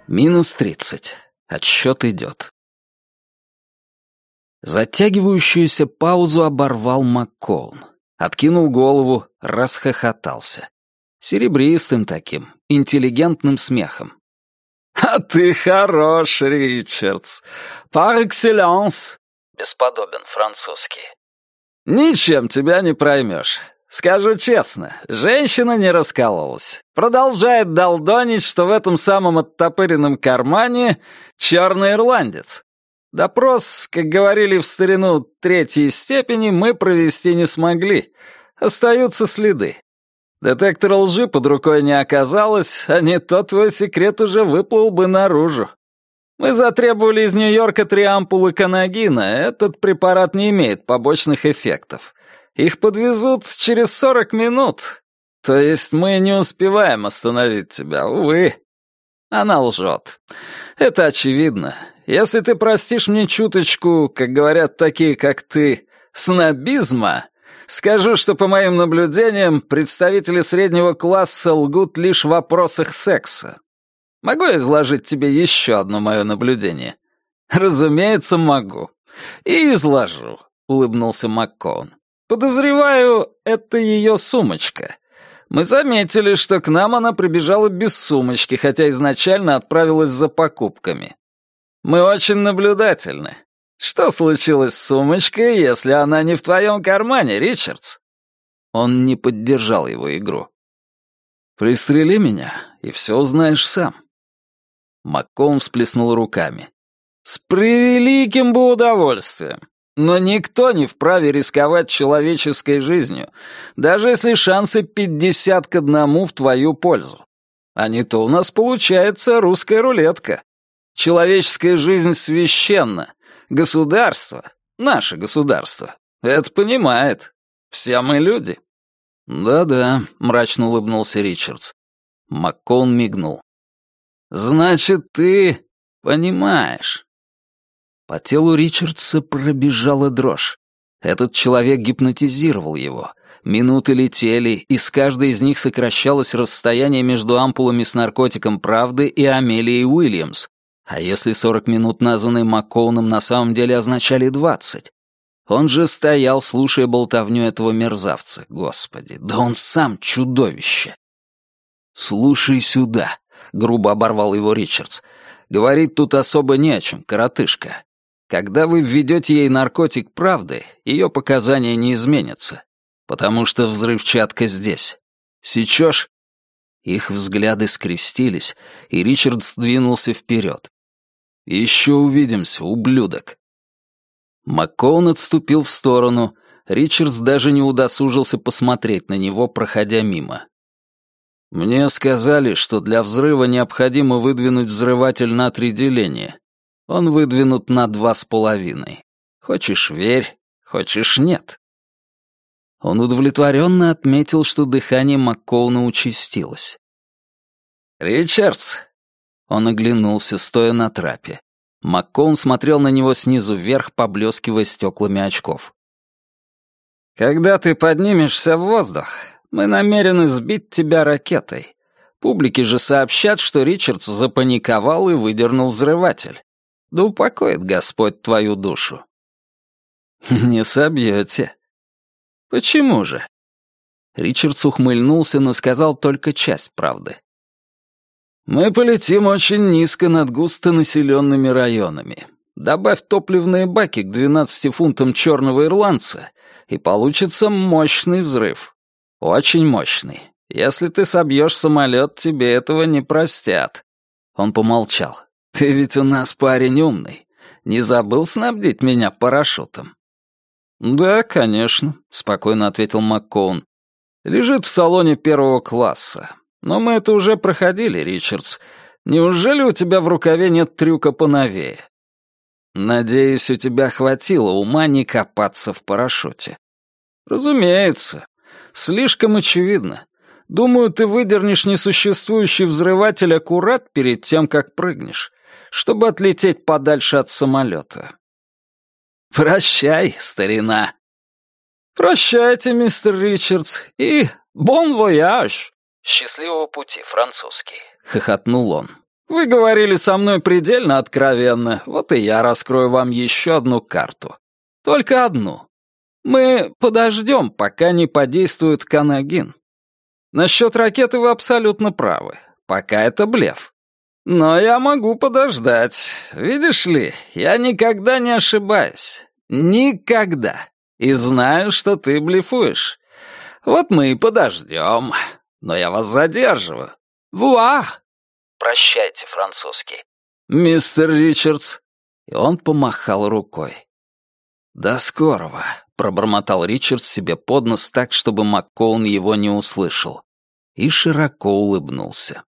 -30. Отсчет идет. Затягивающуюся паузу оборвал МакКоун. Откинул голову, расхохотался. Серебристым таким, интеллигентным смехом. «А ты хорош, Ричардс! Par excellence!» Бесподобен французский. «Ничем тебя не проймешь. Скажу честно, женщина не раскололась. Продолжает долдонить, что в этом самом оттопыренном кармане черный ирландец. Допрос, как говорили в старину, третьей степени мы провести не смогли. Остаются следы. Детектора лжи под рукой не оказалось, а не то твой секрет уже выплыл бы наружу. Мы затребовали из Нью-Йорка 3 ампулы канагина. Этот препарат не имеет побочных эффектов. Их подвезут через 40 минут. То есть мы не успеваем остановить тебя, увы. Она лжет. Это очевидно. Если ты простишь мне чуточку, как говорят такие, как ты, снобизма, скажу, что, по моим наблюдениям, представители среднего класса лгут лишь в вопросах секса. Могу я изложить тебе еще одно мое наблюдение? Разумеется, могу. И изложу, улыбнулся МакКоун. Подозреваю, это ее сумочка. Мы заметили, что к нам она прибежала без сумочки, хотя изначально отправилась за покупками. Мы очень наблюдательны. Что случилось с сумочкой, если она не в твоем кармане, Ричардс?» Он не поддержал его игру. «Пристрели меня, и все узнаешь сам». МакКоун всплеснул руками. «С превеликим бы удовольствием. Но никто не вправе рисковать человеческой жизнью, даже если шансы 50-1 в твою пользу. А не то у нас получается русская рулетка. Человеческая жизнь священна. Государство, наше государство, это понимает. Все мы люди». «Да-да», — мрачно улыбнулся Ричардс. МакКоун мигнул. «Значит, ты понимаешь». По телу Ричардса пробежала дрожь. Этот человек гипнотизировал его. Минуты летели, и с каждой из них сокращалось расстояние между ампулами с наркотиком правды и Амелией Уильямс. А если 40 минут, названные МакКоуном, на самом деле означали 20? Он же стоял, слушая болтовню этого мерзавца. Господи, да он сам чудовище. «Слушай сюда», — грубо оборвал его Ричардс. «Говорить тут особо не о чем, коротышка. Когда вы введете ей наркотик правды, ее показания не изменятся, потому что взрывчатка здесь. Сечешь?» Их взгляды скрестились, и Ричард сдвинулся вперед. «Еще увидимся, ублюдок». МакКоун отступил в сторону. Ричардс даже не удосужился посмотреть на него, проходя мимо. «Мне сказали, что для взрыва необходимо выдвинуть взрыватель на 3 деления. Он выдвинут на 2,5. Хочешь — верь, хочешь — нет». Он удовлетворенно отметил, что дыхание МакКоуна участилось. «Ричардс!» Он оглянулся, стоя на трапе. МакКоун смотрел на него снизу вверх, поблескивая стеклами очков. «Когда ты поднимешься в воздух, мы намерены сбить тебя ракетой. Публике же сообщат, что Ричардс запаниковал и выдернул взрыватель. Да упокоит Господь твою душу». «Не собьете». «Почему же?» Ричардс ухмыльнулся, но сказал только часть правды. «Мы полетим очень низко над густонаселенными районами. Добавь топливные баки к 12 фунтам черного ирландца, и получится мощный взрыв. Очень мощный. Если ты собьешь самолет, тебе этого не простят». Он помолчал. «Ты ведь у нас парень умный. Не забыл снабдить меня парашютом?» «Да, конечно», — спокойно ответил МакКоун. «Лежит в салоне 1 класса. Но мы это уже проходили, Ричардс. Неужели у тебя в рукаве нет трюка поновее? Надеюсь, у тебя хватило ума не копаться в парашюте». «Разумеется. Слишком очевидно. Думаю, ты выдернешь несуществующий взрыватель аккурат перед тем, как прыгнешь, чтобы отлететь подальше от самолета». «Прощай, старина». «Прощайте, мистер Ричардс, и бон вояж». «Счастливого пути, французский», — хохотнул он. Вы говорили со мной предельно откровенно, вот и я раскрою вам еще одну карту. Только одну. Мы подождем, пока не подействует канагин. Насчет ракеты вы абсолютно правы. Пока это блеф. Но я могу подождать. Видишь ли, я никогда не ошибаюсь. Никогда. И знаю, что ты блефуешь. Вот мы и подождем. Но я вас задерживаю. Вуа! Прощайте, французский. Мистер Ричардс. И он помахал рукой. «До скорого», — пробормотал Ричардс себе под нос так, чтобы Маккоун его не услышал. И широко улыбнулся.